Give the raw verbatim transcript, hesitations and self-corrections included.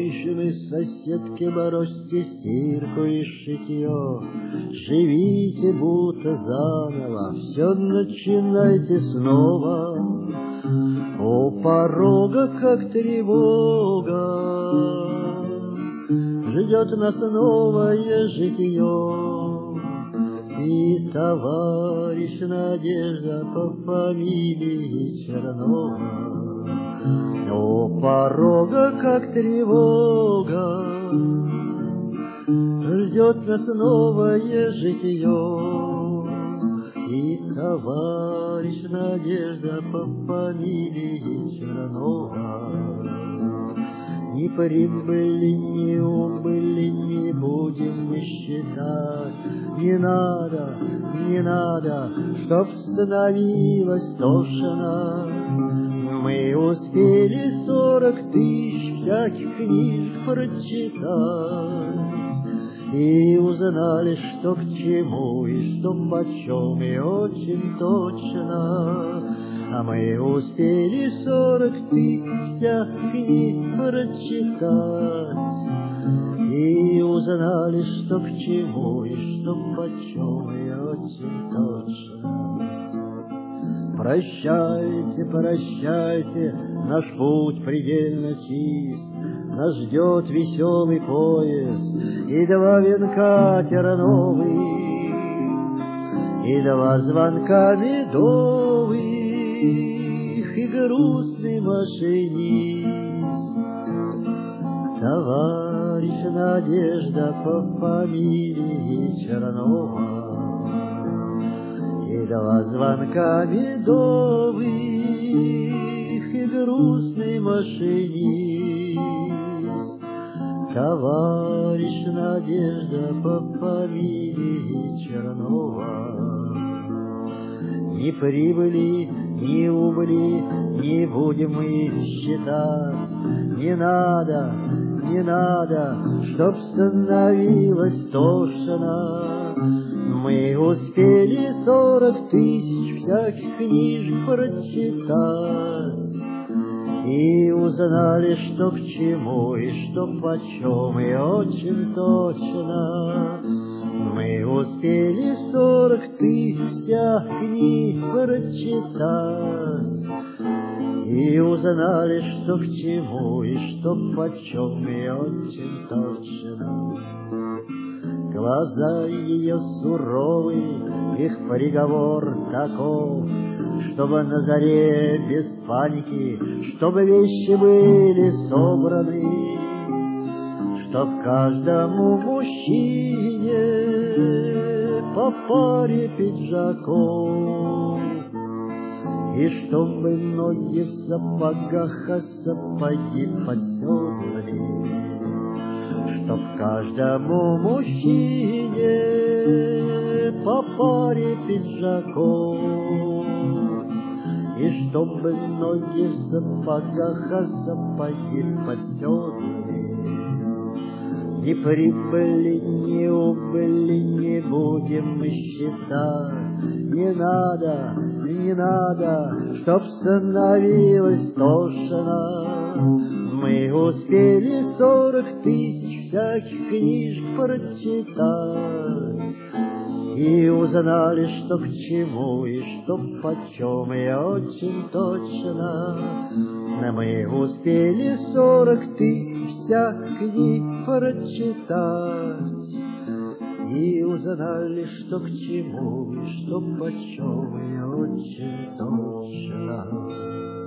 женщины, соседки, бросьте стирку и шитье, живите будто заново, все начинайте снова. У порога, как тревога, ждет нас новое житье. И товарищ Надежда по фамилии Чернова у порога, как тревога, ждет нас новое житье. И товарищ Надежда по фамилии Чернова. Ни прибыли, ни убыли не будем мы считать. Не надо, не надо, чтоб становилось тошно. Мы успели сорок тысяч всяких книжек прочитать и узнали, что к чему и что почем, и очень точно. А мы успели сорок тысяч всяких книг прочитать и узнали, что к чему и что почем, и очень точно. Прощайте, прощайте, наш путь предельно чист, нас ждет веселый поезд и два венка терновых, и два звонка медовых, и грустный машинист. Товарищ Надежда по фамилии Чернова, и два звонка медовых, и грустный машинист. Товарищ Надежда по фамилии Чернова. Ни прибыли, ни убыли не будем мы считать. Не надо, не надо, чтоб становилось тошно. Мы успели сорок тысяч всяких книжек прочитать и узнали, что к чему и что почем, и очень точно. Мы успели сорок тысяч всяких книг прочитать и узнали, что к чему и что почем, и очень точно. Глаза ее суровые, их приговор таков, чтобы на заре без паники, чтобы вещи были собраны, чтоб каждому мужчине по паре пиджаков, и чтобы ноги в сапогах, а сапоги под седлами, чтоб каждому мужчине по паре пиджаков, и чтобы ноги в сапогах, а сапоги под седлами. Ни прибыли, ни убыли не будем мы считать. Не надо, не надо, чтоб становилось тошно. Мы успели сорок тысяч всяких книжек прочитать и узнали, что к чему и что почем, и очень точно. Но мы успели сорок тысяч всяких книг прочитать и узнали, что к чему и что почем, и очень точно.